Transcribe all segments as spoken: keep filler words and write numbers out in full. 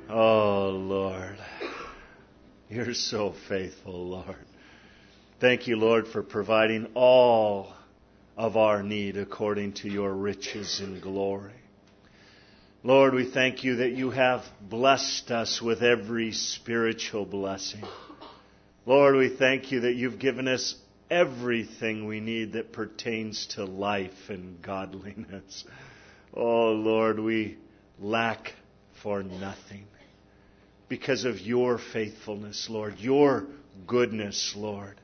Oh, Lord. You're so faithful, Lord. Thank you, Lord, for providing all of our need according to your riches and glory. Lord, we thank you that you have blessed us with every spiritual blessing. Lord, we thank you that you've given us everything we need that pertains to life and godliness. Oh, Lord, we lack for nothing because of your faithfulness, Lord, your goodness, Lord.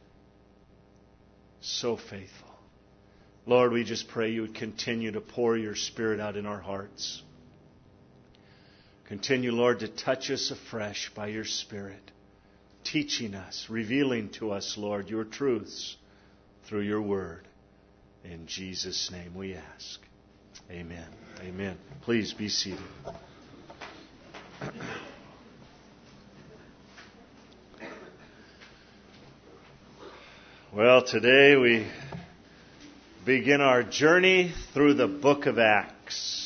So faithful. Lord, we just pray you would continue to pour your Spirit out in our hearts. Continue, Lord, to touch us afresh by your Spirit, teaching us, revealing to us, Lord, your truths through your word. In Jesus' name we ask. Amen. Amen. Please be seated. Well, today we begin our journey through the book of Acts.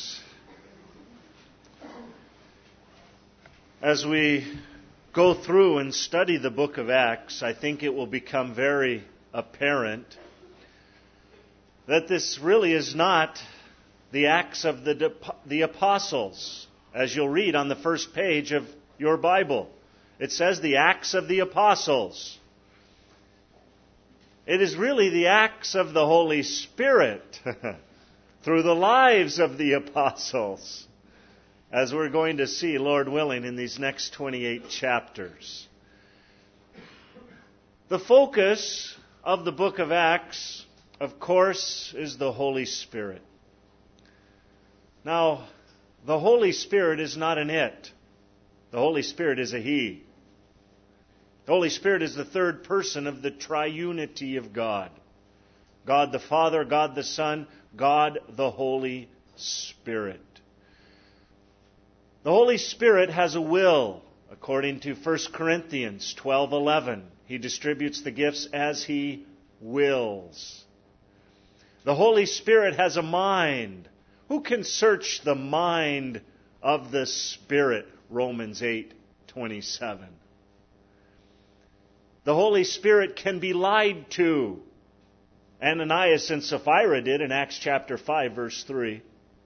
As we go through and study the book of Acts, I think it will become very apparent that this really is not the Acts of the, the Apostles, as you'll read on the first page of your Bible. It says the Acts of the Apostles. It is really the Acts of the Holy Spirit through the lives of the Apostles, as we're going to see, Lord willing, in these next twenty-eight chapters. The focus of the book of Acts, of course, is the Holy Spirit. Now, the Holy Spirit is not an it. The Holy Spirit is a He. The Holy Spirit is the third person of the triunity of God. God the Father, God the Son, God the Holy Spirit. The Holy Spirit has a will, according to First Corinthians twelve eleven. He distributes the gifts as He wills. The Holy Spirit has a mind. Who can search the mind of the Spirit? Romans eight twenty-seven. The Holy Spirit can be lied to. Ananias and Sapphira did in Acts chapter five, verse three.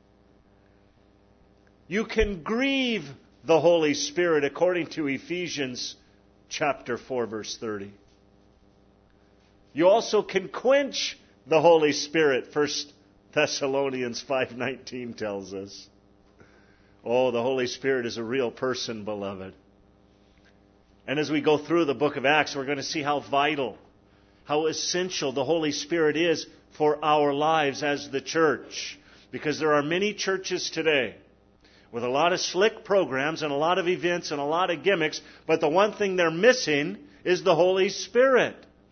You can grieve the Holy Spirit according to Ephesians chapter four, verse thirty. You also can quench the Holy Spirit, First Thessalonians five nineteen tells us. Oh, the Holy Spirit is a real person, beloved. And as we go through the book of Acts, we're going to see how vital, how essential the Holy Spirit is for our lives as the church. Because there are many churches today with a lot of slick programs and a lot of events and a lot of gimmicks, but the one thing they're missing is the Holy Spirit.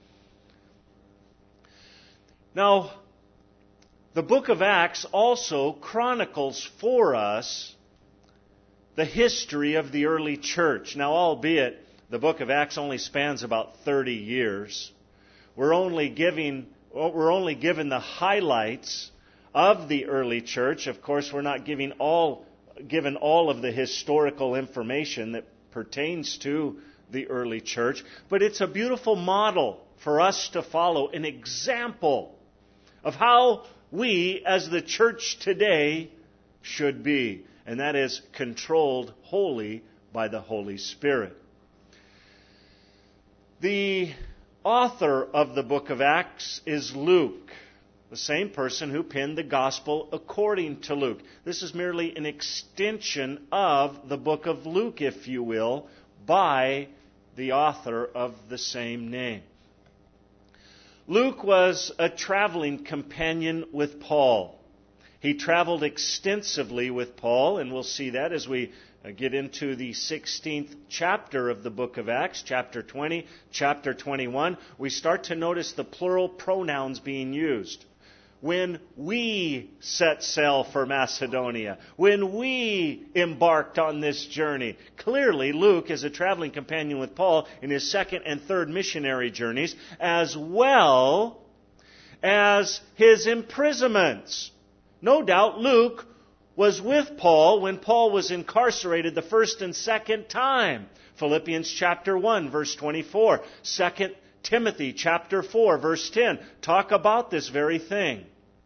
Now, the book of Acts also chronicles for us the history of the early church. Now, albeit the book of Acts only spans about thirty years, we're only giving we're only given the highlights of the early church. Of course, we're not giving all given all of the historical information that pertains to the early church, but it's a beautiful model for us to follow, an example of how we as the church today should be, and that is controlled wholly by the Holy Spirit. The author of the book of Acts is Luke, the same person who penned the Gospel according to Luke. This is merely an extension of the book of Luke, if you will, by the author of the same name. Luke was a traveling companion with Paul. He traveled extensively with Paul, and we'll see that as we get into the sixteenth chapter of the book of Acts, chapter twenty, chapter twenty-one. We start to notice the plural pronouns being used. When we set sail for Macedonia, when we embarked on this journey. Clearly, Luke is a traveling companion with Paul in his second and third missionary journeys, as well as his imprisonments. No doubt Luke was with Paul when Paul was incarcerated the first and second time. Philippians chapter one, verse twenty-four. Second Timothy chapter four, verse ten. Talk about this very thing.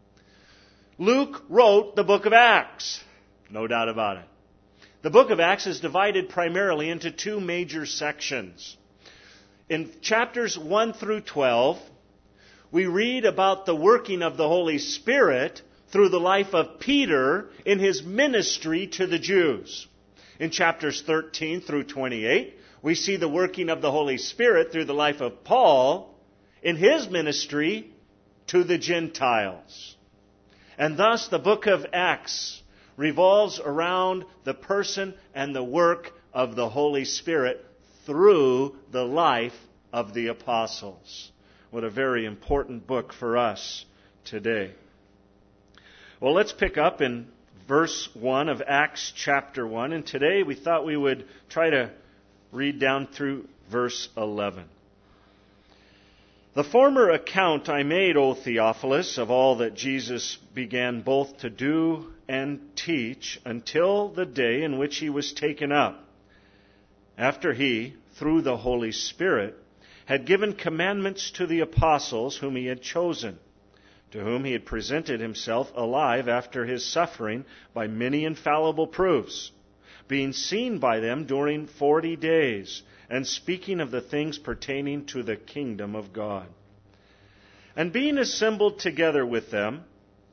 Luke wrote the book of Acts. No doubt about it. The book of Acts is divided primarily into two major sections. In chapters one through twelve, we read about the working of the Holy Spirit through the life of Peter in his ministry to the Jews. In chapters thirteen through twenty-eight, we see the working of the Holy Spirit through the life of Paul in his ministry to the Gentiles. And thus the book of Acts revolves around the person and the work of the Holy Spirit through the life of the apostles. What a very important book for us today. Well, let's pick up in verse one of Acts chapter one. And today we thought we would try to read down through verse eleven. The former account I made, O Theophilus, of all that Jesus began both to do and teach until the day in which he was taken up, after he, through the Holy Spirit, had given commandments to the apostles whom he had chosen, to whom he had presented himself alive after his suffering by many infallible proofs, being seen by them during forty days, and speaking of the things pertaining to the kingdom of God. And being assembled together with them,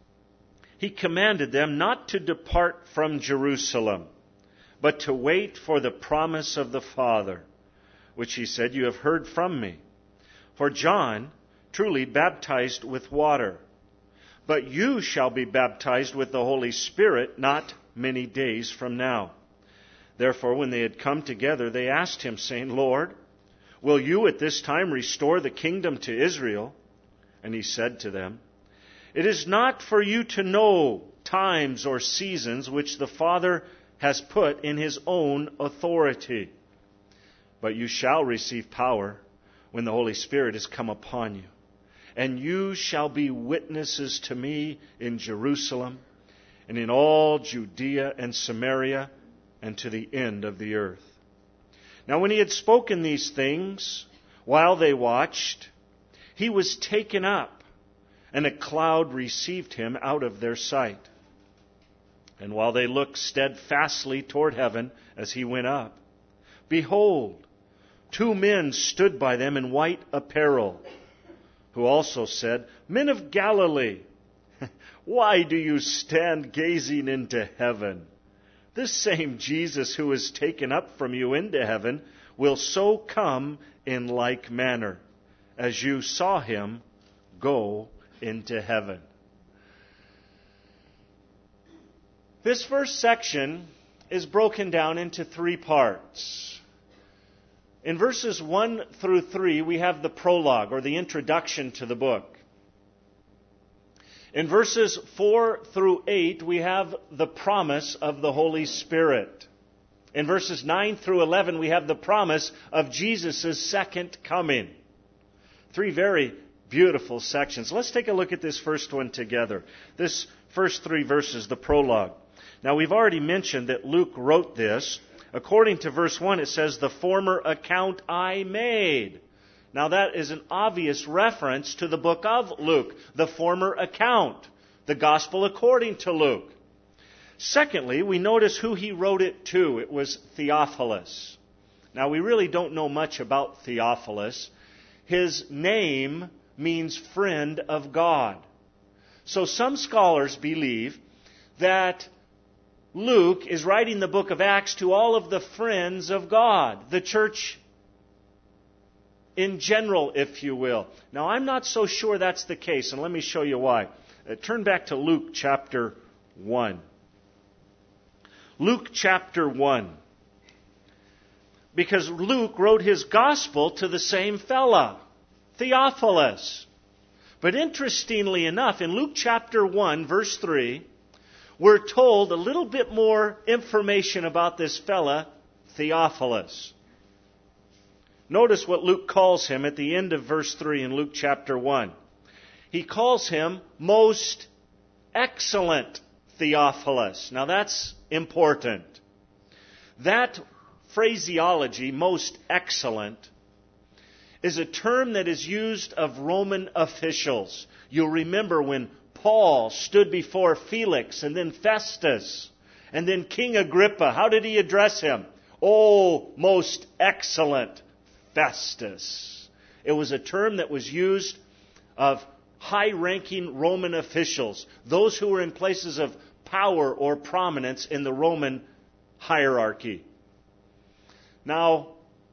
he commanded them not to depart from Jerusalem, but to wait for the promise of the Father, which he said, You have heard from me. For John truly baptized with water, but you shall be baptized with the Holy Spirit not many days from now. Therefore, when they had come together, they asked him, saying, Lord, will you at this time restore the kingdom to Israel? And he said to them, It is not for you to know times or seasons which the Father has put in his own authority. But you shall receive power when the Holy Spirit is come upon you. And you shall be witnesses to me in Jerusalem and in all Judea and Samaria and to the end of the earth. Now when he had spoken these things, while they watched, he was taken up, and a cloud received him out of their sight. And while they looked steadfastly toward heaven as he went up, behold, two men stood by them in white apparel, who also said, Men of Galilee, why do you stand gazing into heaven? This same Jesus who is taken up from you into heaven will so come in like manner as you saw him go into heaven. This first section is broken down into three parts. In verses one through three, we have the prologue, or the introduction to the book. In verses four through eight, we have the promise of the Holy Spirit. In verses nine through eleven, we have the promise of Jesus' second coming. Three very beautiful sections. Let's take a look at this first one together. This first three verses, the prologue. Now, we've already mentioned that Luke wrote this. According to verse one, it says, The former account I made. Now that is an obvious reference to the book of Luke, the former account, the gospel according to Luke. Secondly, we notice who he wrote it to. It was Theophilus. Now we really don't know much about Theophilus. His name means friend of God. So some scholars believe that Luke is writing the book of Acts to all of the friends of God, the church in general, if you will. Now, I'm not so sure that's the case, and let me show you why. Uh, turn back to Luke chapter one. Luke chapter one. Because Luke wrote his gospel to the same fella, Theophilus. But interestingly enough, in Luke chapter one, verse three, we're told a little bit more information about this fella, Theophilus. Notice what Luke calls him at the end of verse three in Luke chapter one. He calls him most excellent Theophilus. Now that's important. That phraseology, most excellent, is a term that is used of Roman officials. You'll remember when Paul stood before Felix and then Festus and then King Agrippa. How did he address him? Oh, most excellent Festus. It was a term that was used of high-ranking Roman officials, those who were in places of power or prominence in the Roman hierarchy. Now,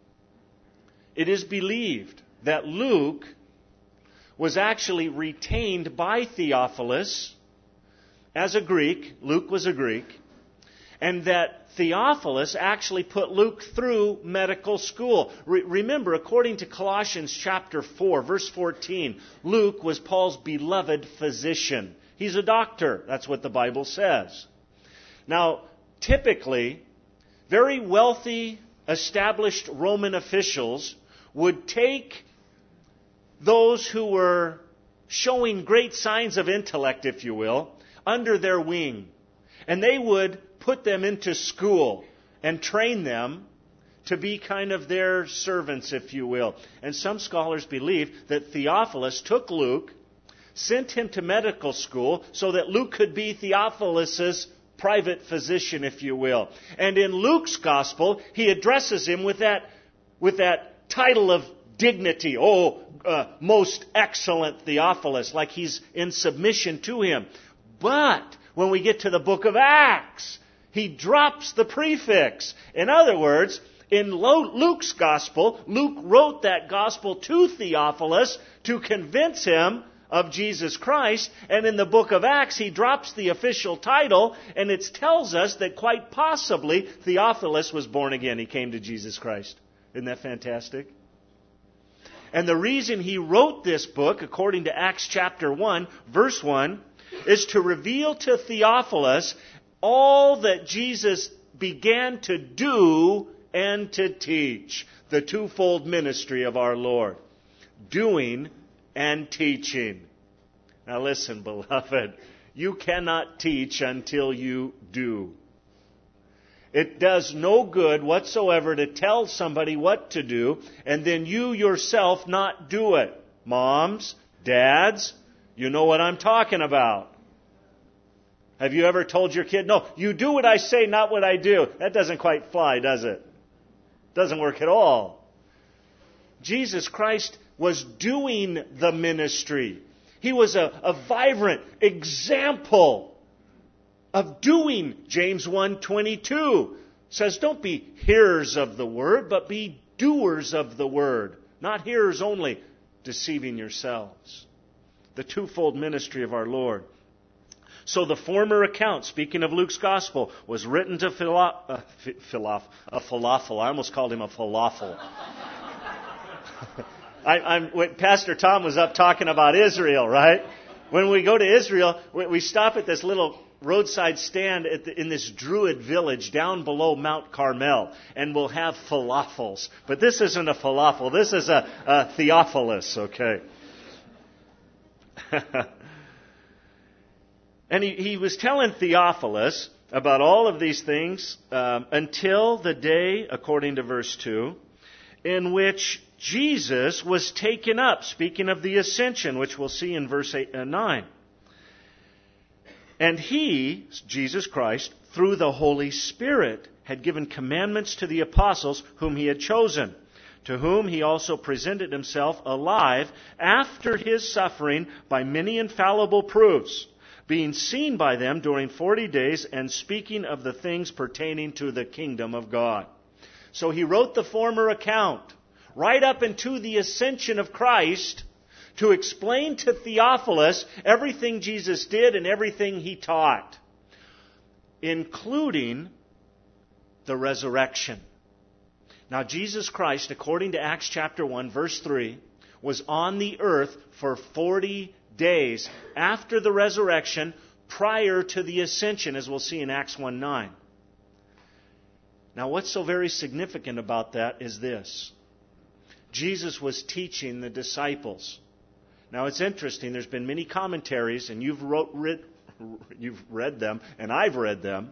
it is believed that Luke was actually retained by Theophilus as a Greek. Luke was a Greek. And that Theophilus actually put Luke through medical school. Re- remember, according to Colossians chapter four, verse fourteen, Luke was Paul's beloved physician. He's a doctor. That's what the Bible says. Now, typically, very wealthy, established Roman officials would take those who were showing great signs of intellect, if you will, under their wing. And they would put them into school and train them to be kind of their servants, if you will. And some scholars believe that Theophilus took Luke, sent him to medical school so that Luke could be Theophilus' private physician, if you will. And in Luke's gospel, he addresses him with that, with that title of dignity. Oh, uh, most excellent Theophilus, like he's in submission to him. But when we get to the book of Acts, he drops the prefix. In other words, in Luke's gospel, Luke wrote that gospel to Theophilus to convince him of Jesus Christ. And in the book of Acts, he drops the official title, and it tells us that quite possibly Theophilus was born again. He came to Jesus Christ. Isn't that fantastic? And the reason he wrote this book, according to Acts chapter one, verse one, is to reveal to Theophilus all that Jesus began to do and to teach. The twofold ministry of our Lord. Doing and teaching. Now listen, beloved. You cannot teach until you do. It does no good whatsoever to tell somebody what to do and then you yourself not do it. Moms, dads, you know what I'm talking about. Have you ever told your kid, no, you do what I say, not what I do? That doesn't quite fly, does it? Doesn't work at all. Jesus Christ was doing the ministry. He was a, a vibrant example of doing. James one twenty-two says, don't be hearers of the word, but be doers of the word. Not hearers only, deceiving yourselves. The twofold ministry of our Lord. So the former account, speaking of Luke's gospel, was written to philo- uh, philo- a falafel. I almost called him a falafel. I, I'm, when Pastor Tom was up talking about Israel, right? When we go to Israel, we, we stop at this little roadside stand at the, in this Druid village down below Mount Carmel, and we'll have falafels. But this isn't a falafel. This is a, a Theophilus, okay? And he, he was telling Theophilus about all of these things um, until the day, according to verse two, in which Jesus was taken up, speaking of the ascension, which we'll see in verse eight and nine. And he, Jesus Christ, through the Holy Spirit, had given commandments to the apostles whom he had chosen, to whom he also presented himself alive after his suffering by many infallible proofs, being seen by them during forty days and speaking of the things pertaining to the kingdom of God. So he wrote the former account right up into the ascension of Christ to explain to Theophilus everything Jesus did and everything he taught, including the resurrection. Now, Jesus Christ, according to Acts chapter one, verse three, was on the earth for forty days after the resurrection, prior to the ascension, as we'll see in Acts one nine. Now, what's so very significant about that is this. Jesus was teaching the disciples. Now, it's interesting. There's been many commentaries, and you've wrote, read, you've read them, and I've read them,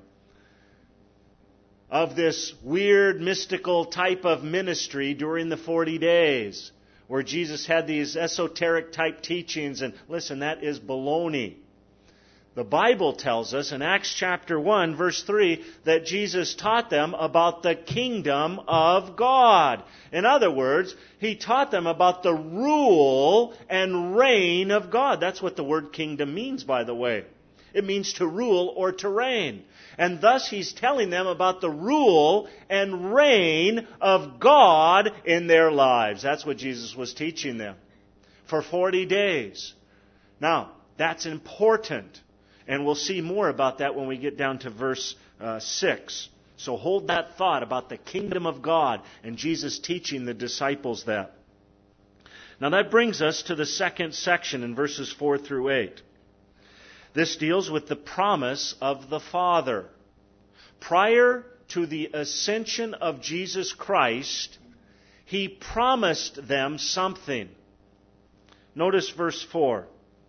of this weird, mystical type of ministry during the forty days, where Jesus had these esoteric type teachings. And listen, that is baloney. The Bible tells us in Acts chapter one, verse three, that Jesus taught them about the kingdom of God. In other words, He taught them about the rule and reign of God. That's what the word kingdom means, by the way. It means to rule or to reign. And thus He's telling them about the rule and reign of God in their lives. That's what Jesus was teaching them for forty days. Now, that's important. And we'll see more about that when we get down to verse uh, six. So hold that thought about the kingdom of God and Jesus teaching the disciples that. Now that brings us to the second section in verses four through eight. This deals with the promise of the Father. Prior to the ascension of Jesus Christ, He promised them something. Notice verse four.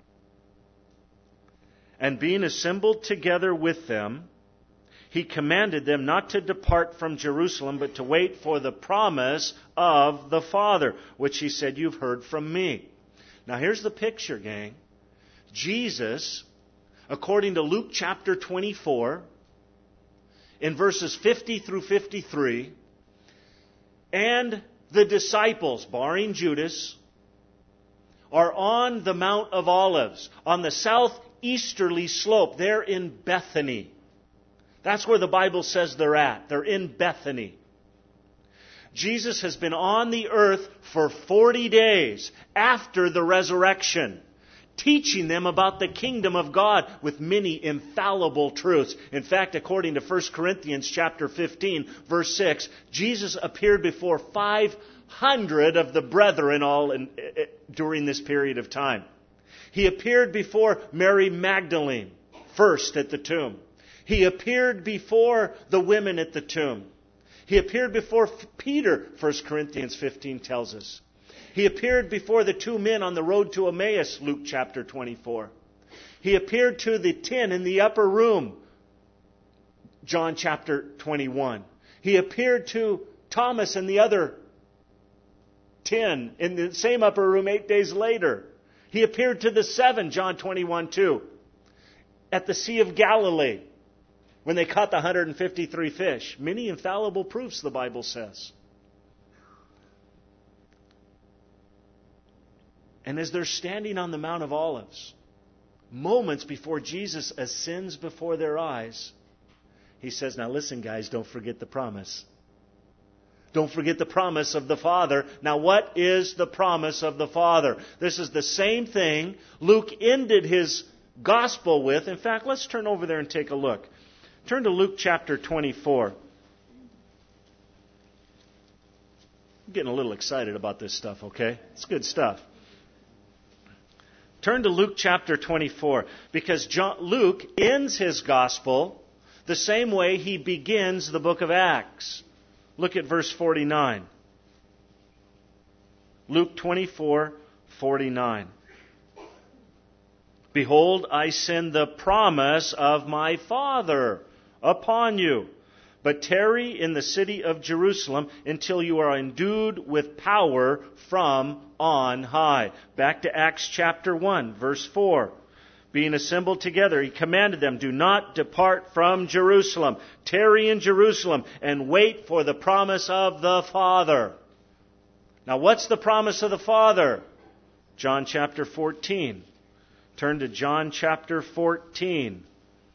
And being assembled together with them, He commanded them not to depart from Jerusalem, but to wait for the promise of the Father, which He said, "You've heard from me." Now here's the picture, gang. Jesus, according to Luke chapter twenty-four, in verses fifty through fifty-three, and the disciples, barring Judas, are on the Mount of Olives, on the southeasterly slope. They're in Bethany. That's where the Bible says they're at. They're in Bethany. Jesus has been on the earth for forty days after the resurrection, teaching them about the kingdom of God with many infallible truths. In fact, according to First Corinthians chapter fifteen, verse six, Jesus appeared before five hundred of the brethren all in, uh, during this period of time. He appeared before Mary Magdalene, first at the tomb. He appeared before the women at the tomb. He appeared before Peter, First Corinthians fifteen tells us. He appeared before the two men on the road to Emmaus, Luke chapter twenty-four. He appeared to the ten in the upper room, John chapter twenty-one. He appeared to Thomas and the other ten in the same upper room eight days later. He appeared to the seven, John twenty-one two, at the Sea of Galilee, when they caught the one hundred fifty-three fish. Many infallible proofs, the Bible says. And as they're standing on the Mount of Olives, moments before Jesus ascends before their eyes, He says, "Now listen, guys, don't forget the promise. Don't forget the promise of the Father." Now, what is the promise of the Father? This is the same thing Luke ended his gospel with. In fact, let's turn over there and take a look. Turn to Luke chapter twenty-four. I'm getting a little excited about this stuff, okay? It's good stuff. Turn to Luke chapter twenty-four, because John, Luke ends his gospel the same way he begins the book of Acts. Look at verse forty-nine. Luke twenty-four, forty-nine. "Behold, I send the promise of my Father upon you. But tarry in the city of Jerusalem until you are endued with power from on high." Back to Acts chapter one, verse four. Being assembled together, He commanded them, "Do not depart from Jerusalem. Tarry in Jerusalem and wait for the promise of the Father." Now, what's the promise of the Father? John chapter fourteen. Turn to John chapter fourteen.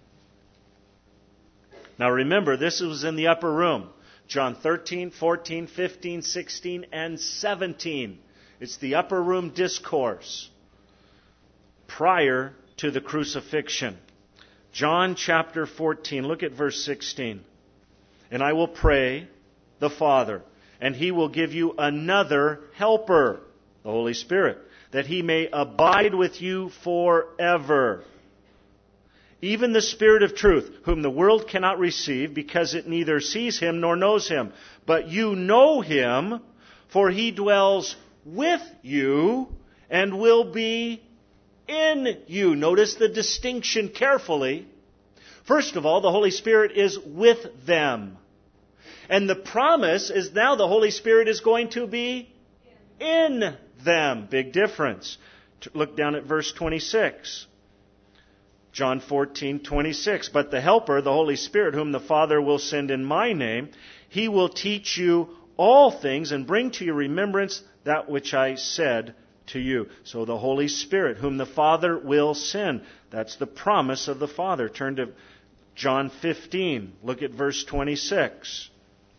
Now remember, this was in the upper room. John thirteen, fourteen, fifteen, sixteen, and seventeen. It's the upper room discourse prior to the crucifixion. John chapter fourteen, look at verse sixteen. "And I will pray the Father, and He will give you another helper," the Holy Spirit, "that He may abide with you forever. Even the Spirit of truth, whom the world cannot receive, because it neither sees Him nor knows Him. But you know Him, for He dwells with you and will be in you. Notice the distinction carefully. First of all, the Holy Spirit is with them. And the promise is now the Holy Spirit is going to be in them. Big difference. Look down at verse twenty-six. John fourteen twenty-six. But the Helper, the Holy Spirit, whom the Father will send in my name, He will teach you all things and bring to your remembrance that which I said to you. So the Holy Spirit, whom the Father will send. That's the promise of the Father. Turn to John fifteen. Look at verse twenty-six.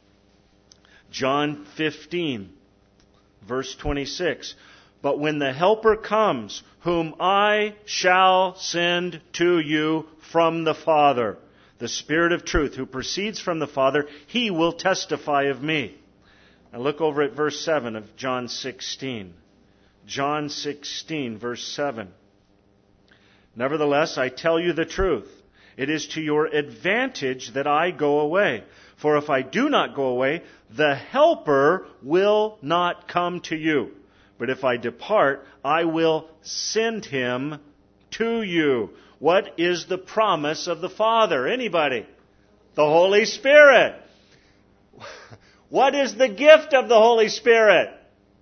John fifteen, verse twenty-six. But when the Helper comes, whom I shall send to you from the Father, the Spirit of truth, who proceeds from the Father, He will testify of me. Now look over at verse seven of John sixteen. John sixteen, verse seven. Nevertheless, I tell you the truth. It is to your advantage that I go away. For if I do not go away, the Helper will not come to you. But if I depart, I will send Him to you. What is the promise of the Father? Anybody? The Holy Spirit. What is the gift of the Holy Spirit?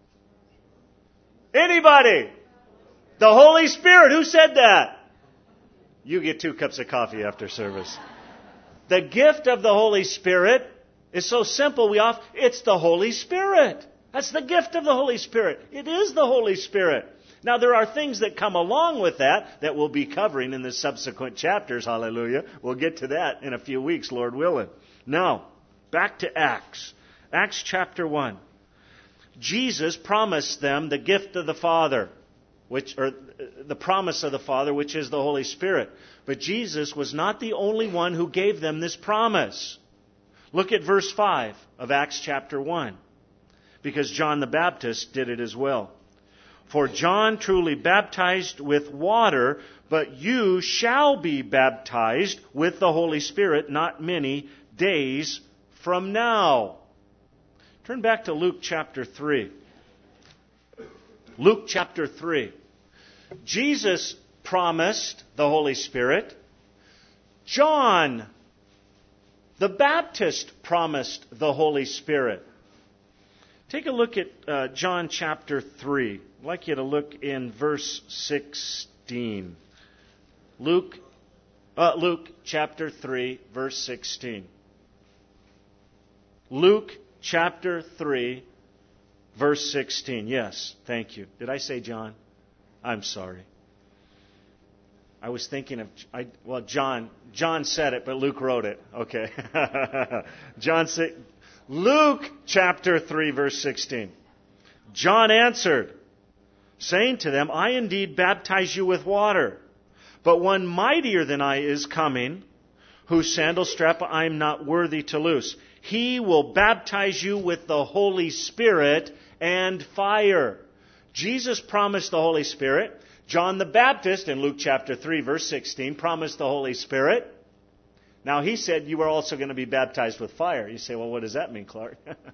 Anybody? The Holy Spirit. Who said that? You get two cups of coffee after service. The gift of the Holy Spirit is so simple. We off. It's the Holy Spirit. That's the gift of the Holy Spirit. It is the Holy Spirit. Now, there are things that come along with that that we'll be covering in the subsequent chapters. Hallelujah. We'll get to that in a few weeks, Lord willing. Now, back to Acts. Acts chapter one. Jesus promised them the gift of the Father, which, or the promise of the Father, which is the Holy Spirit. But Jesus was not the only one who gave them this promise. Look at verse five of Acts chapter one. Because John the Baptist did it as well. For John truly baptized with water, but you shall be baptized with the Holy Spirit not many days from now. Turn back to Luke chapter three. Luke chapter three. Jesus promised the Holy Spirit. John the Baptist promised the Holy Spirit. Take a look at uh, John chapter three. I'd like you to look in verse sixteen. Luke, uh, Luke chapter three, verse sixteen. Luke chapter three, verse sixteen. Yes, thank you. Did I say John? I'm sorry. I was thinking of, I, well, John. John said it, but Luke wrote it. Okay. John said, Luke chapter three, verse sixteen. John answered, saying to them, I indeed baptize you with water, but one mightier than I is coming, whose sandal strap I am not worthy to loose. He will baptize you with the Holy Spirit and fire. Jesus promised the Holy Spirit. John the Baptist, in Luke chapter three, verse sixteen, promised the Holy Spirit. Now, he said you are also going to be baptized with fire. You say, well, what does that mean, Clark?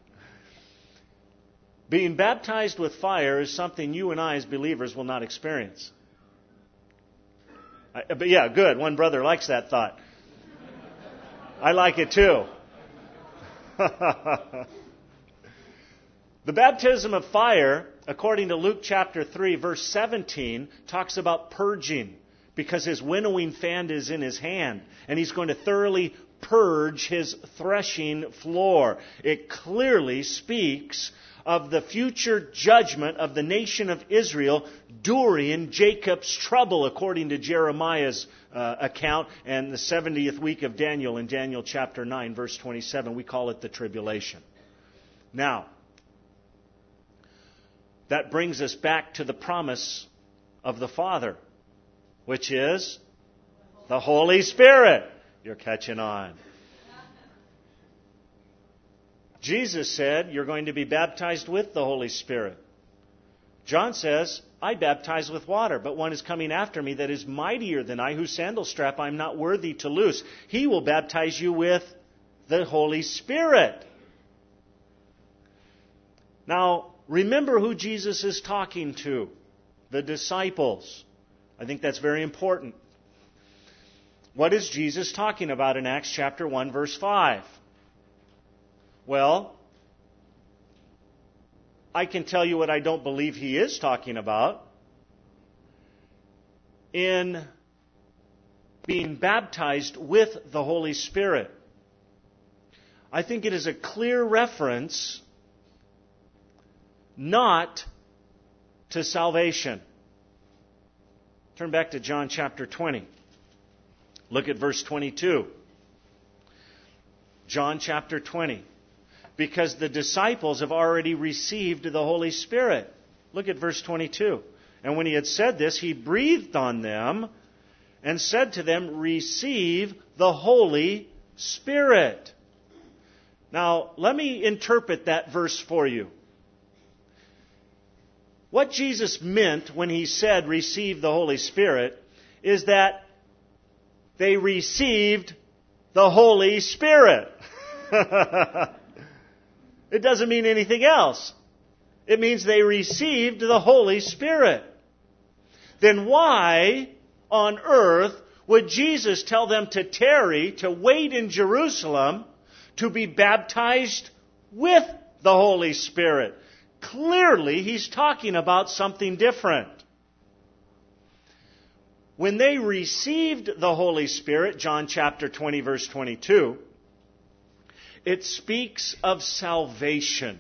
Being baptized with fire is something you and I as believers will not experience. I, but yeah, good. One brother likes that thought. I like it too. The baptism of fire, according to Luke chapter three, verse seventeen, talks about purging. Because his winnowing fan is in his hand. And he's going to thoroughly purge his threshing floor. It clearly speaks of the future judgment of the nation of Israel during Jacob's trouble, according to Jeremiah's uh, account and the seventieth week of Daniel in Daniel chapter nine, verse twenty-seven. We call it the tribulation. Now, that brings us back to the promise of the Father, which is the Holy Spirit. You're catching on. Jesus said, you're going to be baptized with the Holy Spirit. John says, I baptize with water, but one is coming after me that is mightier than I, whose sandal strap I'm not worthy to loose. He will baptize you with the Holy Spirit. Now, remember who Jesus is talking to. The disciples. I think that's very important. What is Jesus talking about in Acts chapter one, verse five? Well, I can tell you what I don't believe he is talking about. In being baptized with the Holy Spirit. I think it is a clear reference not to salvation. Turn back to John chapter twenty. Look at verse twenty-two. John chapter twenty. Because the disciples have already received the Holy Spirit. Look at verse twenty-two. And when he had said this, he breathed on them and said to them, receive the Holy Spirit. Now, let me interpret that verse for you. What Jesus meant when he said, receive the Holy Spirit, is that they received the Holy Spirit. It doesn't mean anything else. It means they received the Holy Spirit. Then why on earth would Jesus tell them to tarry, to wait in Jerusalem, to be baptized with the Holy Spirit? Clearly, he's talking about something different. When they received the Holy Spirit, John chapter twenty, verse twenty-two, it speaks of salvation.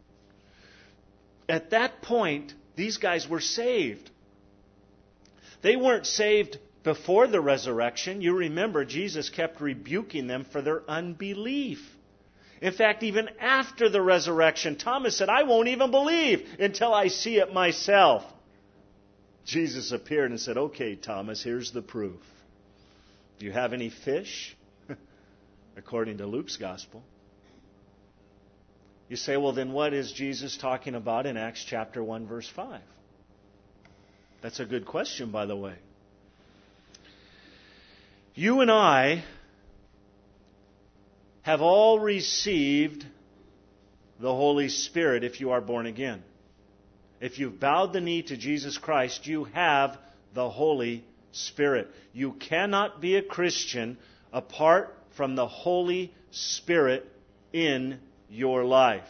At that point, these guys were saved. They weren't saved before the resurrection. You remember, Jesus kept rebuking them for their unbelief. In fact, even after the resurrection, Thomas said, I won't even believe until I see it myself. Jesus appeared and said, okay, Thomas, here's the proof. Do you have any fish? According to Luke's gospel. You say, well, then what is Jesus talking about in Acts chapter one, verse five? That's a good question, by the way. You and I have all received the Holy Spirit if you are born again. If you've bowed the knee to Jesus Christ, you have the Holy Spirit. You cannot be a Christian apart from the Holy Spirit in your life.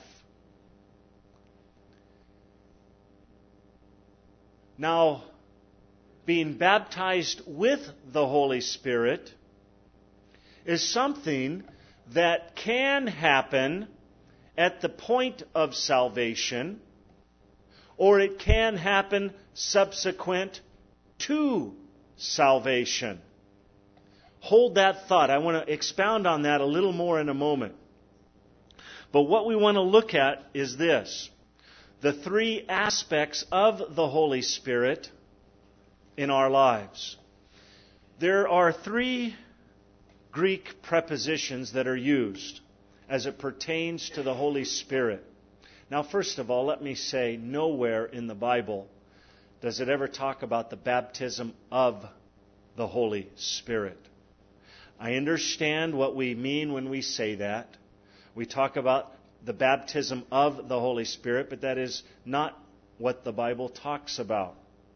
Now, being baptized with the Holy Spirit is something that can happen at the point of salvation, or it can happen subsequent to salvation. Hold that thought. I want to expound on that a little more in a moment. But what we want to look at is this. The three aspects of the Holy Spirit in our lives. There are three Greek prepositions that are used as it pertains to the Holy Spirit. Now, first of all, let me say, nowhere in the Bible does it ever talk about the baptism of the Holy Spirit. I understand what we mean when we say that. We talk about the baptism of the Holy Spirit, but that is not what the Bible talks about.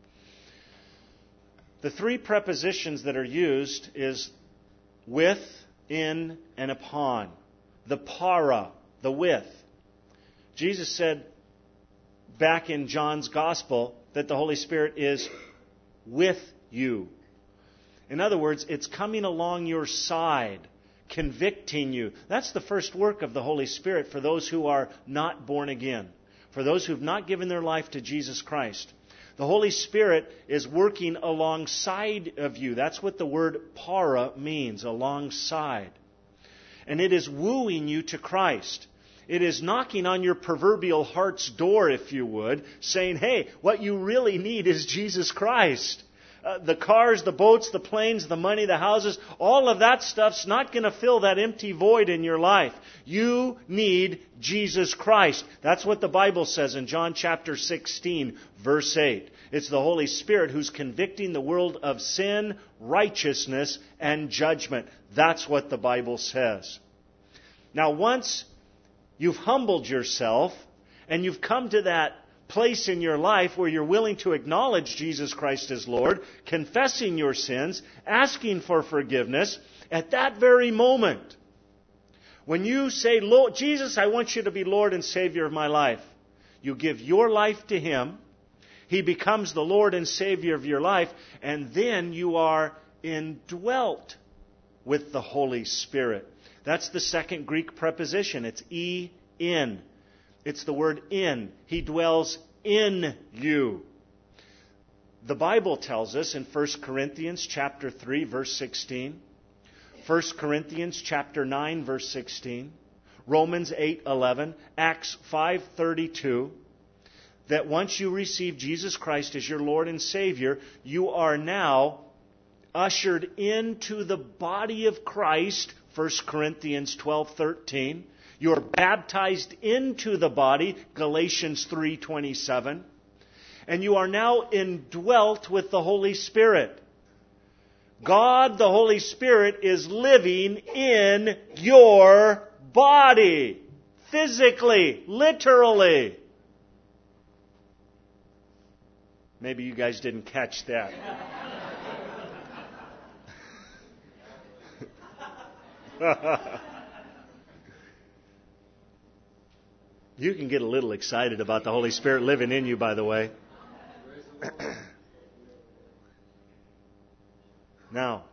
The three prepositions that are used is with, in, and upon. The para, the with. Jesus said back in John's Gospel that the Holy Spirit is with you. In other words, it's coming along your side, convicting you. That's the first work of the Holy Spirit for those who are not born again, for those who have not given their life to Jesus Christ. The Holy Spirit is working alongside of you. That's what the word para means, alongside. And it is wooing you to Christ. It is knocking on your proverbial heart's door, if you would, saying, hey, what you really need is Jesus Christ. Uh, the cars, the boats, the planes, the money, the houses, all of that stuff's not going to fill that empty void in your life. You need Jesus Christ. That's what the Bible says in John chapter sixteen, verse eight. It's the Holy Spirit who's convicting the world of sin, righteousness, and judgment. That's what the Bible says. Now, once you've humbled yourself and you've come to that place in your life where you're willing to acknowledge Jesus Christ as Lord, confessing your sins, asking for forgiveness, at that very moment, when you say, Lord, Jesus, I want you to be Lord and Savior of my life, you give your life to Him. He becomes the Lord and Savior of your life, and then you are indwelt with the Holy Spirit. That's the second Greek preposition. It's E in. It's the word in. He dwells in you. The Bible tells us in First Corinthians chapter three, verse sixteen, First Corinthians chapter nine, verse sixteen, Romans eight, eleven, Acts five, thirty-two, that once you receive Jesus Christ as your Lord and Savior, you are now ushered into the body of Christ, First Corinthians twelve, thirteen. You are baptized into the body, Galatians three, twenty-seven. And you are now indwelt with the Holy Spirit. God, the Holy Spirit, is living in your body. Physically, literally. Maybe you guys didn't catch that. You can get a little excited about the Holy Spirit living in you, by the way. Now,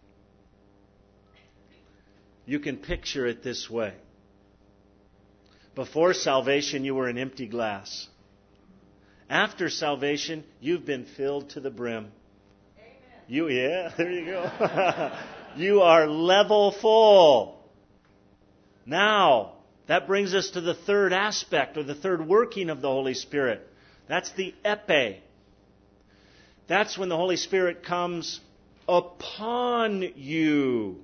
you can picture it this way. Before salvation, you were an empty glass. After salvation, you've been filled to the brim. Amen. You, yeah, there you go. You are level full. Now, that brings us to the third aspect, or the third working of the Holy Spirit. That's the epi. That's when the Holy Spirit comes upon you.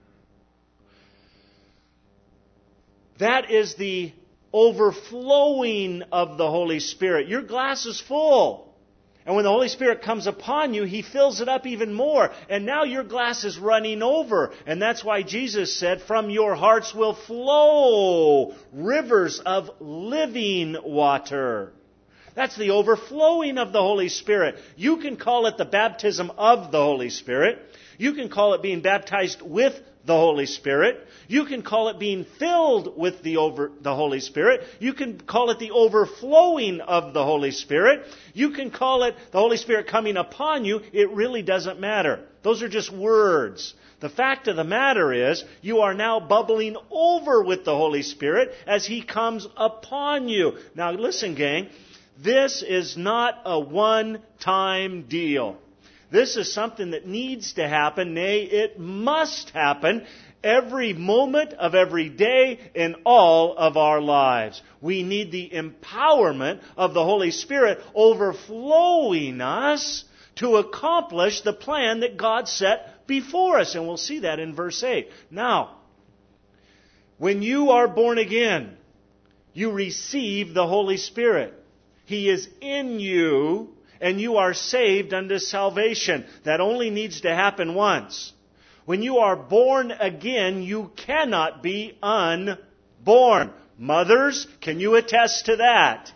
That is the overflowing of the Holy Spirit. Your glass is full. And when the Holy Spirit comes upon you, He fills it up even more. And now your glass is running over. And that's why Jesus said, from your hearts will flow rivers of living water. That's the overflowing of the Holy Spirit. You can call it the baptism of the Holy Spirit. You can call it being baptized with the Holy Spirit. You can call it being filled with the over, the Holy Spirit. You can call it the overflowing of the Holy Spirit. You can call it the Holy Spirit coming upon you. It really doesn't matter. Those are just words. The fact of the matter is, you are now bubbling over with the Holy Spirit as He comes upon you. Now listen, gang, this is not a one-time deal. This is something that needs to happen, nay, it must happen every moment of every day in all of our lives. We need the empowerment of the Holy Spirit overflowing us to accomplish the plan that God set before us. And we'll see that in verse eight. Now, when you are born again, you receive the Holy Spirit. He is in you, and you are saved unto salvation. That only needs to happen once. When you are born again, you cannot be unborn. Mothers, can you attest to that?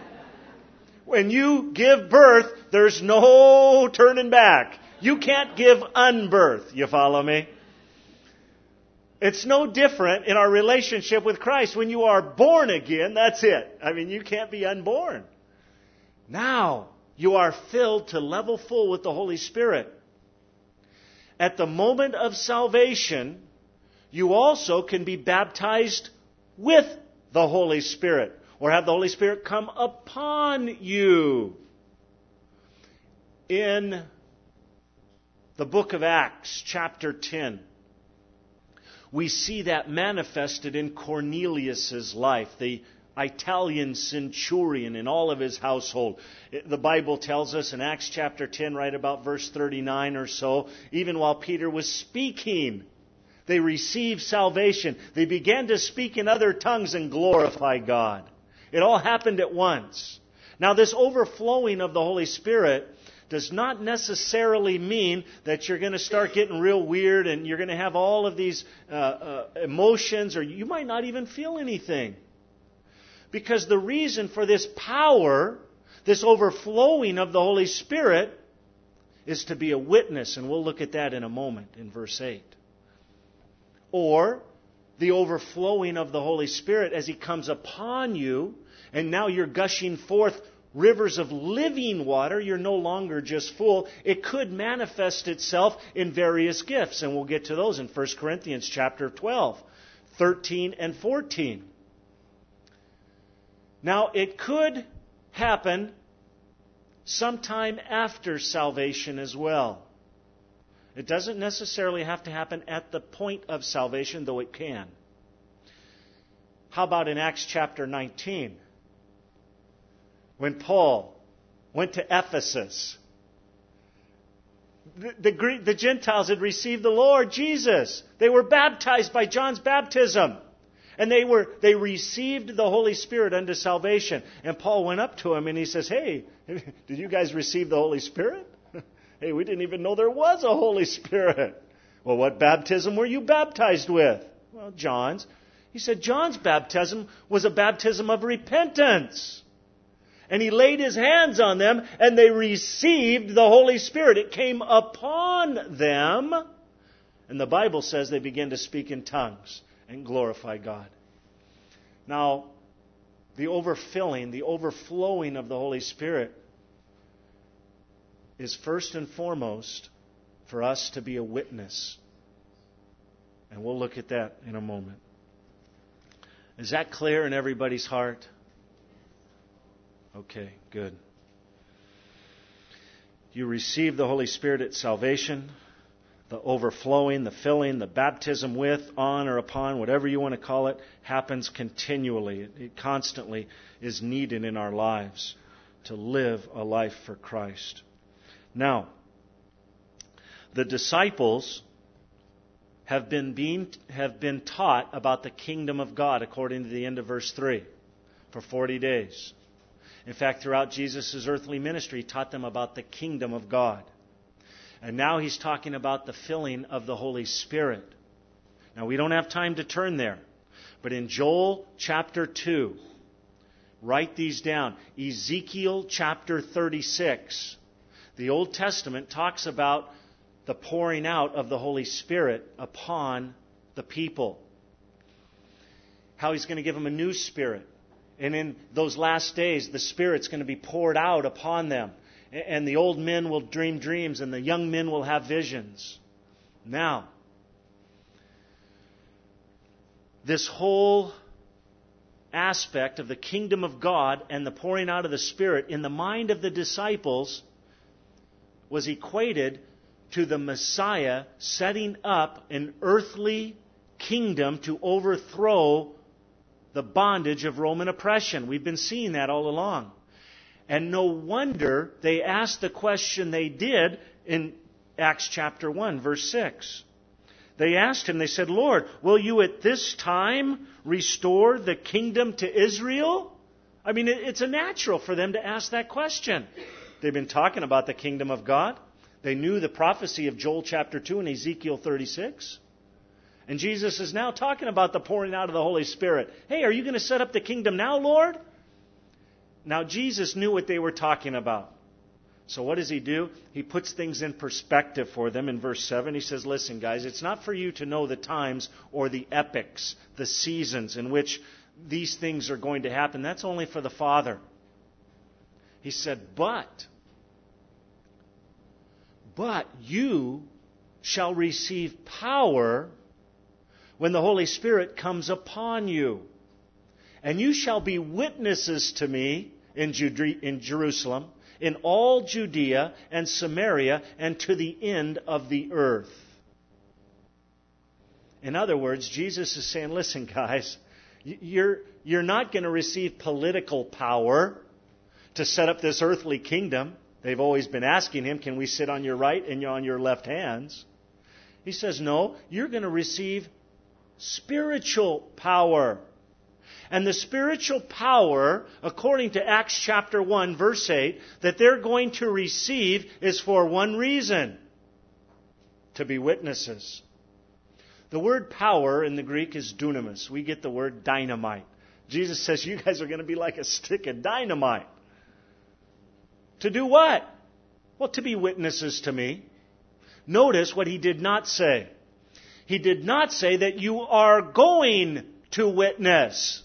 When you give birth, there's no turning back. You can't give unbirth. You follow me? It's no different in our relationship with Christ. When you are born again, that's it. I mean, you can't be unborn. Now, you are filled to level full with the Holy Spirit. At the moment of salvation, you also can be baptized with the Holy Spirit, or have the Holy Spirit come upon you. In the book of Acts, chapter ten, we see that manifested in Cornelius' life, the Italian centurion and all of his household. The Bible tells us in Acts chapter ten, right about verse thirty-nine or so, even while Peter was speaking, they received salvation. They began to speak in other tongues and glorify God. It all happened at once. Now, this overflowing of the Holy Spirit does not necessarily mean that you're going to start getting real weird and you're going to have all of these uh, uh, emotions, or you might not even feel anything. Because the reason for this power This overflowing of the Holy Spirit is to be a witness, and we'll look at that in a moment in verse eight. Or the overflowing of the Holy Spirit as He comes upon you, and now you're gushing forth rivers of living water. You're no longer just full. It could manifest itself in various gifts, and we'll get to those in First Corinthians chapter twelve, thirteen and fourteen. Now, it could happen sometime after salvation as well. It doesn't necessarily have to happen at the point of salvation, though it can. How about in Acts chapter nineteen? When Paul went to Ephesus, the, the, Greek, the Gentiles had received the Lord Jesus. They were baptized by John's baptism. And they were they received the Holy Spirit unto salvation. And Paul went up to him and he says, hey, did you guys receive the Holy Spirit? Hey, we didn't even know there was a Holy Spirit. Well, what baptism were you baptized with? Well, John's. He said, John's baptism was a baptism of repentance. And he laid his hands on them, and they received the Holy Spirit. It came upon them. And the Bible says they began to speak in tongues and glorify God. Now, the overfilling, the overflowing of the Holy Spirit is first and foremost for us to be a witness. And we'll look at that in a moment. Is that clear in everybody's heart? Okay, good. You receive the Holy Spirit at salvation. The overflowing, the filling, the baptism with, on or upon, whatever you want to call it, happens continually. It, it constantly is needed in our lives to live a life for Christ. Now, the disciples have been being have been taught about the kingdom of God according to the end of verse three for forty days. In fact, throughout Jesus' earthly ministry, He taught them about the kingdom of God. And now He's talking about the filling of the Holy Spirit. Now, we don't have time to turn there. But in Joel chapter two, write these down. Ezekiel chapter thirty-six. The Old Testament talks about the pouring out of the Holy Spirit upon the people. How He's going to give them a new spirit. And in those last days, the Spirit's going to be poured out upon them. And the old men will dream dreams, and the young men will have visions. Now, this whole aspect of the kingdom of God and the pouring out of the Spirit in the mind of the disciples was equated to the Messiah setting up an earthly kingdom to overthrow the bondage of Roman oppression. We've been seeing that all along. And no wonder they asked the question they did in Acts chapter one, verse six. They asked Him, they said, Lord, will you at this time restore the kingdom to Israel? I mean, it's a natural for them to ask that question. They've been talking about the kingdom of God. They knew the prophecy of Joel chapter two and Ezekiel thirty-six. And Jesus is now talking about the pouring out of the Holy Spirit. Hey, are you going to set up the kingdom now, Lord? Now, Jesus knew what they were talking about. So what does He do? He puts things in perspective for them in verse seven. He says, listen, guys, it's not for you to know the times or the epochs, the seasons in which these things are going to happen. That's only for the Father. He said, but, but you shall receive power when the Holy Spirit comes upon you. And you shall be witnesses to me in, Jude- in Jerusalem, in all Judea and Samaria, and to the end of the earth. In other words, Jesus is saying, listen, guys, you're, you're not going to receive political power to set up this earthly kingdom. They've always been asking Him, can we sit on your right and on your left hands? He says, no, you're going to receive spiritual power. And the spiritual power, according to Acts chapter one, verse eight, that they're going to receive is for one reason: to be witnesses. The word power in the Greek is dunamis. We get the word dynamite. Jesus says, you guys are going to be like a stick of dynamite. To do what? Well, to be witnesses to me. Notice what he did not say. He did not say that you are going to witness.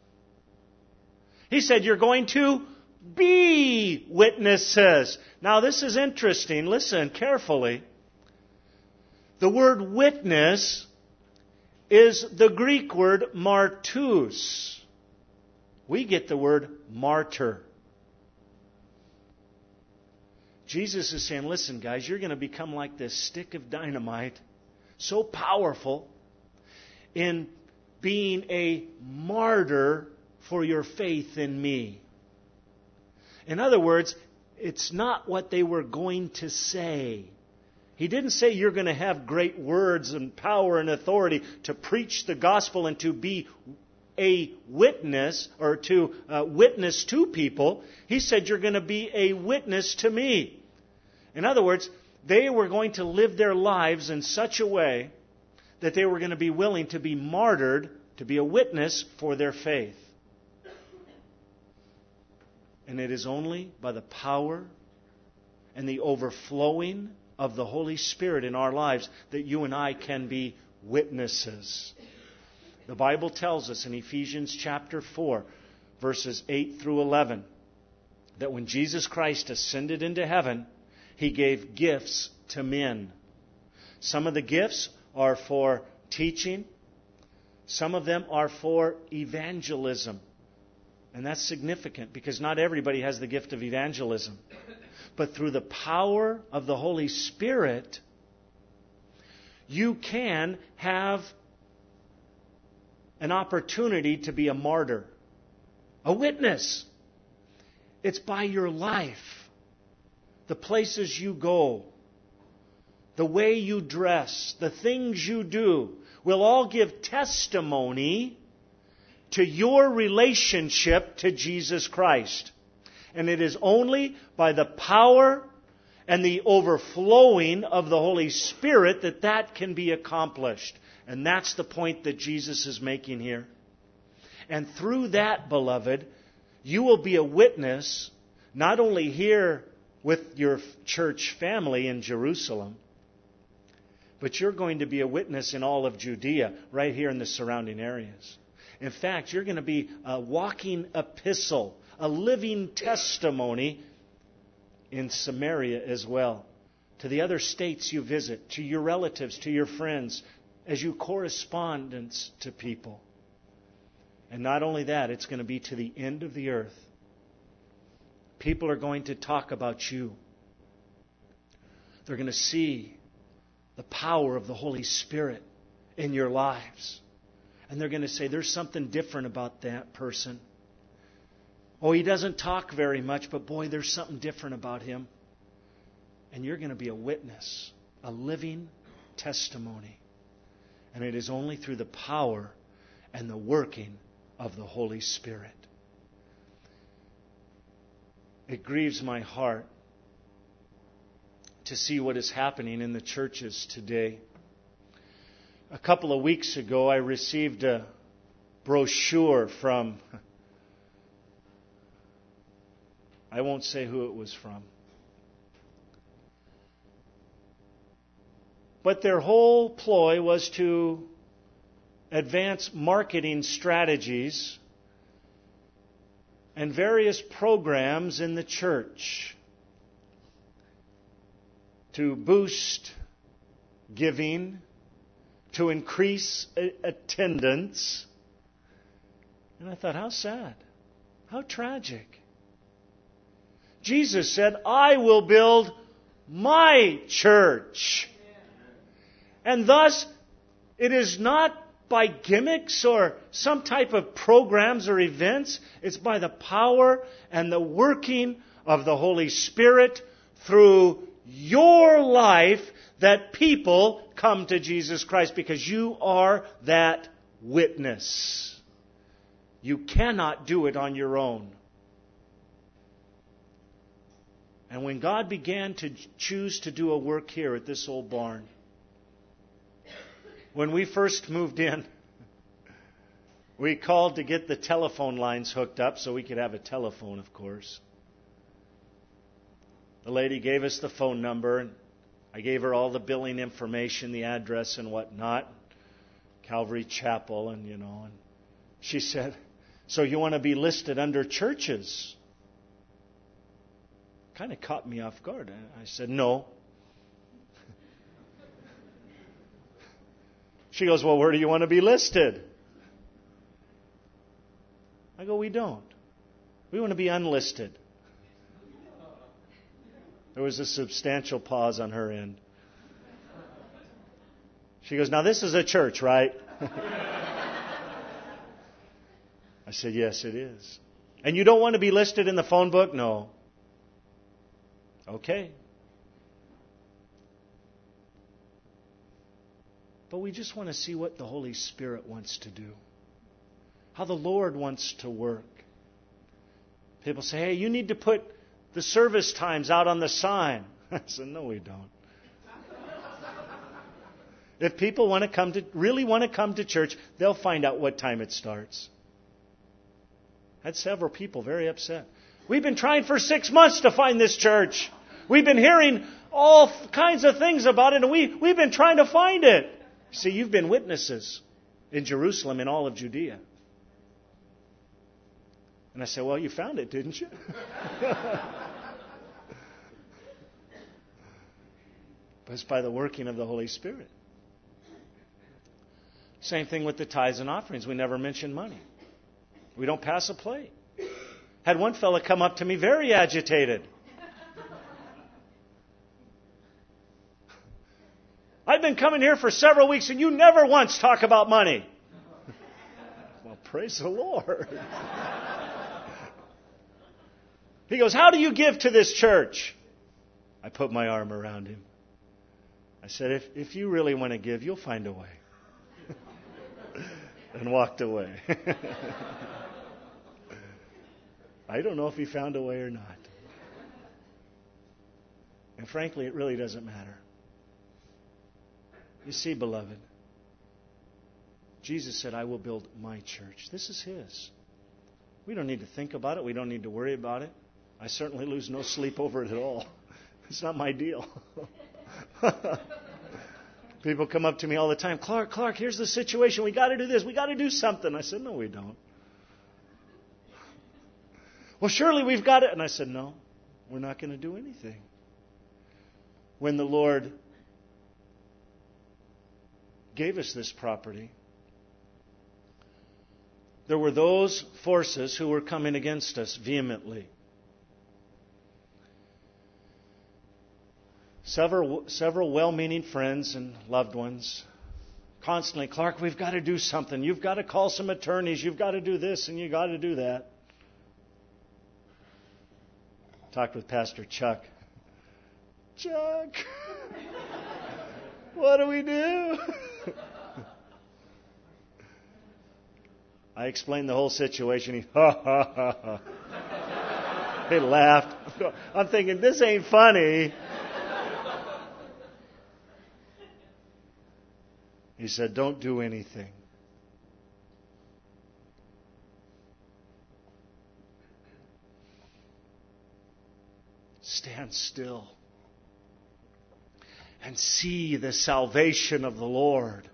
He said you're going to be witnesses. Now this is interesting. Listen carefully. The word witness is the Greek word martus. We get the word martyr. Jesus is saying, listen guys, you're going to become like this stick of dynamite, so powerful in being a martyr for your faith in me. In other words, it's not what they were going to say. He didn't say you're going to have great words and power and authority to preach the gospel and to be a witness or to uh, witness to people. He said you're going to be a witness to me. In other words, they were going to live their lives in such a way that they were going to be willing to be martyred, to be a witness for their faith. And it is only by the power and the overflowing of the Holy Spirit in our lives that you and I can be witnesses. The Bible tells us in Ephesians chapter four, verses eight through eleven, that when Jesus Christ ascended into heaven, He gave gifts to men. Some of the gifts are for teaching. Some of them are for evangelism. And that's significant because not everybody has the gift of evangelism. But through the power of the Holy Spirit, you can have an opportunity to be a martyr, a witness. It's by your life, the places you go, the way you dress, the things you do will all give testimony to your relationship to Jesus Christ. And it is only by the power and the overflowing of the Holy Spirit that that can be accomplished. And that's the point that Jesus is making here. And through that, beloved, you will be a witness not only here with your church family in Jerusalem, but you're going to be a witness in all of Judea, right here in the surrounding areas. In fact, you're going to be a walking epistle, a living testimony in Samaria as well, to the other states you visit, to your relatives, to your friends, as you correspondence to people. And not only that, it's going to be to the end of the earth. People are going to talk about you. They're going to see the power of the Holy Spirit in your lives. And they're going to say, there's something different about that person. Oh, he doesn't talk very much, but boy, there's something different about him. And you're going to be a witness, a living testimony. And it is only through the power and the working of the Holy Spirit. It grieves my heart to see what is happening in the churches today. A couple of weeks ago, I received a brochure from, I won't say who it was from, but their whole ploy was to advance marketing strategies and various programs in the church to boost giving, to increase attendance. And I thought, how sad, how tragic. Jesus said, I will build my church. And thus, it is not by gimmicks or some type of programs or events. It's by the power and the working of the Holy Spirit through your life that people come to Jesus Christ, because you are that witness. You cannot do it on your own. And when God began to choose to do a work here at this old barn, when we first moved in, we called to get the telephone lines hooked up so we could have a telephone, of course. The lady gave us the phone number, and I gave her all the billing information, the address and whatnot, Calvary Chapel, and you know. And she said, "So you want to be listed under churches?" Kind of caught me off guard. I said, "No." She goes, "Well, where do you want to be listed?" I go, "We don't. We want to be unlisted." There was a substantial pause on her end. She goes, "Now this is a church, right?" I said, "Yes, it is." "And you don't want to be listed in the phone book?" "No." "Okay." But we just want to see what the Holy Spirit wants to do. How the Lord wants to work. People say, "Hey, you need to put the service times out on the sign." I said, "No, we don't." If people want to come to really want to come to church, they'll find out what time it starts. I had several people very upset. "We've been trying for six months to find this church. We've been hearing all kinds of things about it, and we, we've been trying to find it." See, you've been witnesses in Jerusalem and all of Judea. And I said, "Well, you found it, didn't you?" But it's by the working of the Holy Spirit. Same thing with the tithes and offerings. We never mention money. We don't pass a plate. Had one fella come up to me very agitated. "I've been coming here for several weeks and you never once talk about money." Well, praise the Lord. He goes, "How do you give to this church?" I put my arm around him. I said, if, if you really want to give, you'll find a way. And walked away. I don't know if he found a way or not. And frankly, it really doesn't matter. You see, beloved, Jesus said, "I will build my church." This is His. We don't need to think about it. We don't need to worry about it. I certainly lose no sleep over it at all. It's not my deal. People come up to me all the time, Clark, Clark, here's the situation. We got to do this. We got to do something. I said, "No, we don't." "Well, surely we've got it." And I said, "No, we're not going to do anything." When the Lord gave us this property, there were those forces who were coming against us vehemently. Several, several well-meaning friends and loved ones constantly, "Clark, we've got to do something. You've got to call some attorneys. You've got to do this and you've got to do that." Talked with Pastor Chuck. "Chuck, what do we do?" I explained the whole situation. He, ha, ha, ha, ha. He laughed. I'm thinking, this ain't funny. He said, "Don't do anything." Stand still and see the salvation of the Lord.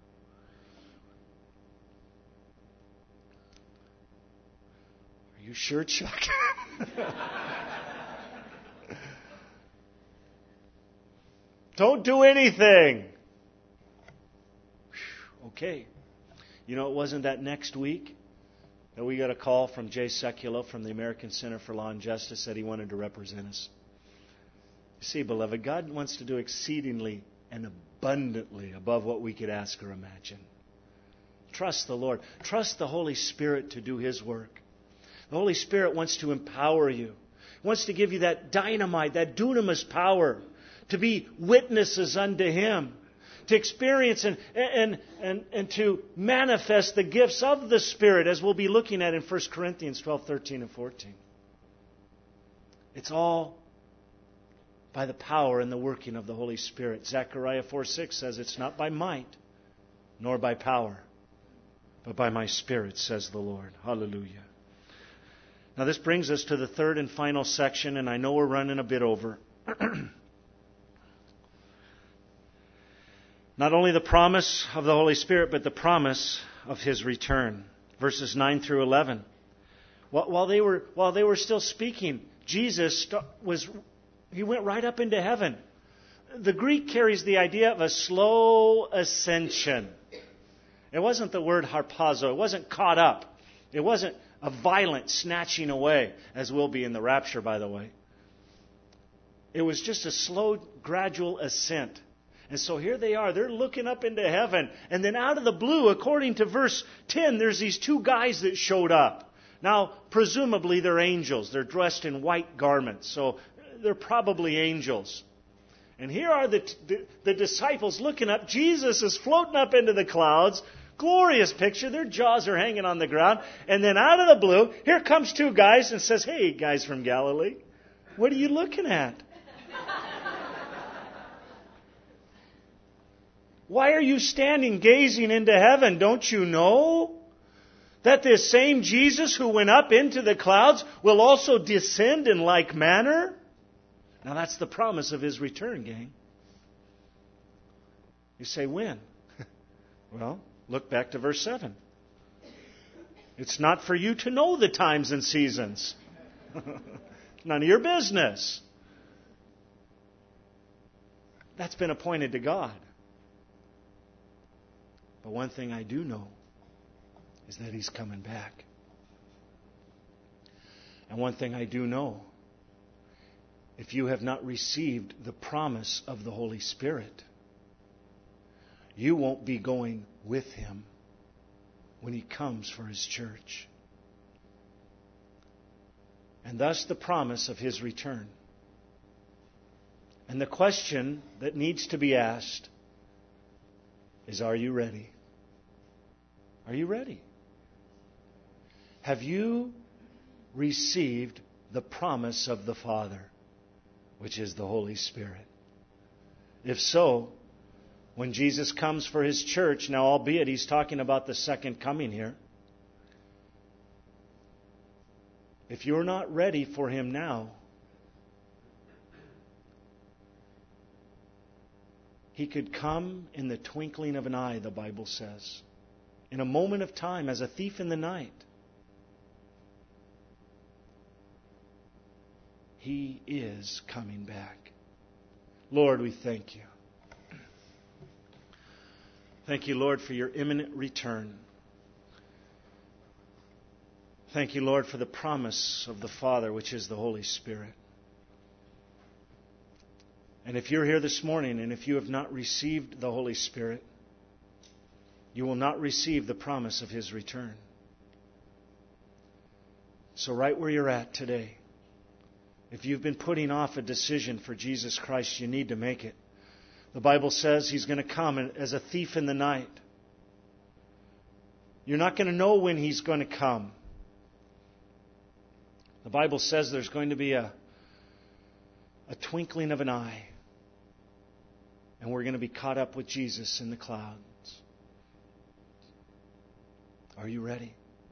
Are you sure, Chuck? Don't do anything. Okay. You know, it wasn't that next week that we got a call from Jay Sekulow from the American Center for Law and Justice that he wanted to represent us. You see, beloved, God wants to do exceedingly and abundantly above what we could ask or imagine. Trust the Lord. Trust the Holy Spirit to do His work. The Holy Spirit wants to empower you. He wants to give you that dynamite, that dunamis power to be witnesses unto Him. To experience and, and, and, and to manifest the gifts of the Spirit, as we'll be looking at in First Corinthians twelve, thirteen, and fourteen. It's all by the power and the working of the Holy Spirit. Zechariah four six says, "It's not by might, nor by power, but by my Spirit, says the Lord." Hallelujah. Now this brings us to the third and final section, and I know we're running a bit over. Not only the promise of the Holy Spirit, but the promise of His return. Verses nine through eleven. While they were, while they were still speaking, Jesus was, He went right up into heaven. The Greek carries the idea of a slow ascension. It wasn't the word harpazo. It wasn't caught up. It wasn't a violent snatching away, as will be in the rapture, by the way. It was just a slow, gradual ascent. And so here they are. They're looking up into heaven. And then out of the blue, according to verse ten, there's these two guys that showed up. Now, presumably they're angels. They're dressed in white garments. So they're probably angels. And here are the, the, the disciples looking up. Jesus is floating up into the clouds. Glorious picture. Their jaws are hanging on the ground. And then out of the blue, here comes two guys and says, "Hey, guys from Galilee, what are you looking at? Why are you standing gazing into heaven? Don't you know that this same Jesus who went up into the clouds will also descend in like manner?" Now that's the promise of His return, gang. You say, when? Well, look back to verse seven. It's not for you to know the times and seasons. None of your business. That's been appointed to God. But one thing I do know is that He's coming back. And one thing I do know, if you have not received the promise of the Holy Spirit, you won't be going with Him when He comes for His church. And thus the promise of His return. And the question that needs to be asked is, are you ready? Are you ready? Have you received the promise of the Father, which is the Holy Spirit? If so, when Jesus comes for His church, now albeit He's talking about the second coming here, if you're not ready for Him now, He could come in the twinkling of an eye, the Bible says. In a moment of time, as a thief in the night. He is coming back. Lord, we thank You. Thank You, Lord, for Your imminent return. Thank You, Lord, for the promise of the Father, which is the Holy Spirit. And if you're here this morning and if you have not received the Holy Spirit, you will not receive the promise of His return. So right where you're at today, if you've been putting off a decision for Jesus Christ, you need to make it. The Bible says He's going to come as a thief in the night. You're not going to know when He's going to come. The Bible says there's going to be a, a twinkling of an eye. And we're going to be caught up with Jesus in the clouds. Are you ready?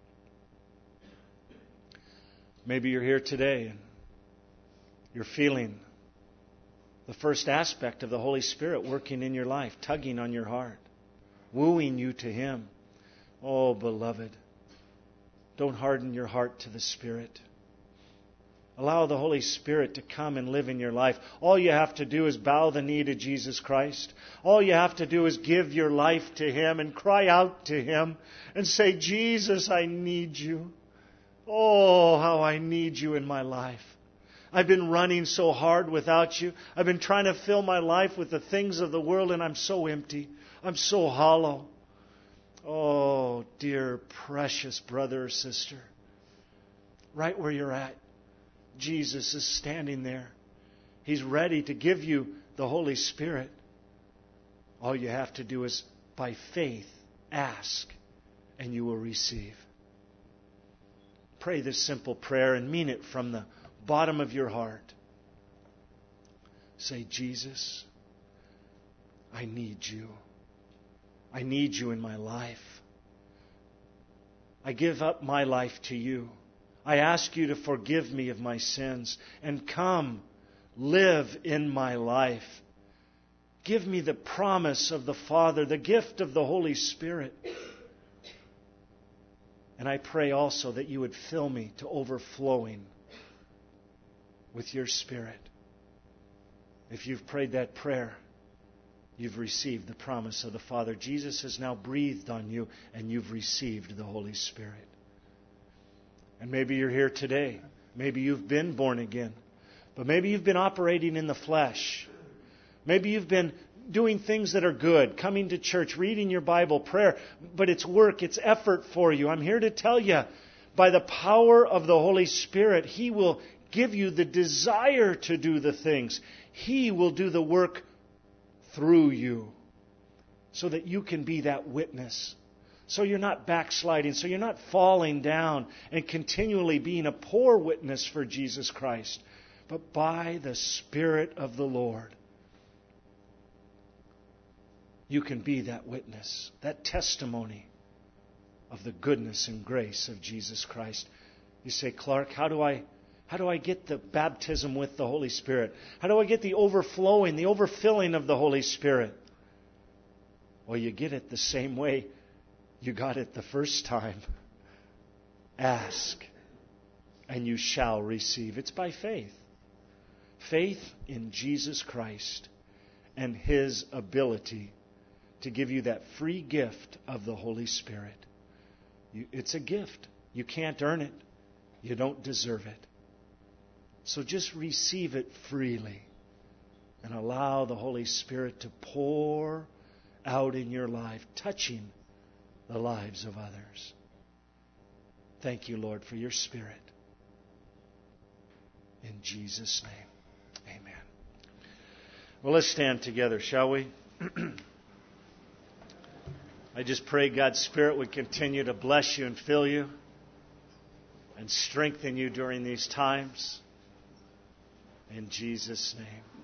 Maybe you're here today and you're feeling the first aspect of the Holy Spirit working in your life, tugging on your heart, wooing you to Him. Oh, beloved, don't harden your heart to the Spirit. Allow the Holy Spirit to come and live in your life. All you have to do is bow the knee to Jesus Christ. All you have to do is give your life to Him and cry out to Him and say, "Jesus, I need You. Oh, how I need You in my life. I've been running so hard without You. I've been trying to fill my life with the things of the world, and I'm so empty. I'm so hollow." Oh, dear, precious brother or sister, right where you're at, Jesus is standing there. He's ready to give you the Holy Spirit. All you have to do is, by faith, ask, and you will receive. Pray this simple prayer and mean it from the bottom of your heart. Say, "Jesus, I need You. I need You in my life. I give up my life to You. I ask you to forgive me of my sins and come live in my life. Give me the promise of the Father, the gift of the Holy Spirit. And I pray also that you would fill me to overflowing with your Spirit. If you've prayed that prayer, you've received the promise of the Father. Jesus has now breathed on you, and you've received the Holy Spirit. And maybe you're here today. Maybe you've been born again. But maybe you've been operating in the flesh. Maybe you've been doing things that are good, coming to church, reading your Bible, prayer, but it's work, it's effort for you. I'm here to tell you, by the power of the Holy Spirit, He will give you the desire to do the things. He will do the work through you so that you can be that witness. So you're not backsliding, so you're not falling down and continually being a poor witness for Jesus Christ, but by the Spirit of the Lord, you can be that witness, that testimony of the goodness and grace of Jesus Christ. You say, Clark, how do I how do I get the baptism with the Holy Spirit? How do I get the overflowing, the overfilling of the Holy Spirit? Well, you get it the same way you got it the first time. Ask, and you shall receive. It's by faith. Faith in Jesus Christ and His ability to give you that free gift of the Holy Spirit. You, it's a gift. You can't earn it. You don't deserve it. So just receive it freely and allow the Holy Spirit to pour out in your life, touching the lives of others. Thank you, Lord, for your Spirit. In Jesus' name, amen. Well, let's stand together, shall we? I just pray God's Spirit would continue to bless you and fill you and strengthen you during these times. In Jesus' name.